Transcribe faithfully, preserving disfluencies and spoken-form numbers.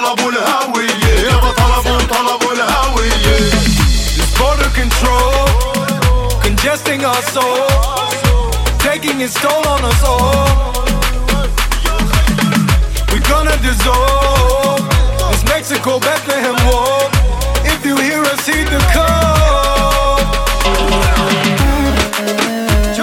طلبوا الهوية، يابا طلبوا طلبوا الهوية. This border control congesting our soul, taking its toll on us all. We're gonna dissolve this Mexico Bethlehem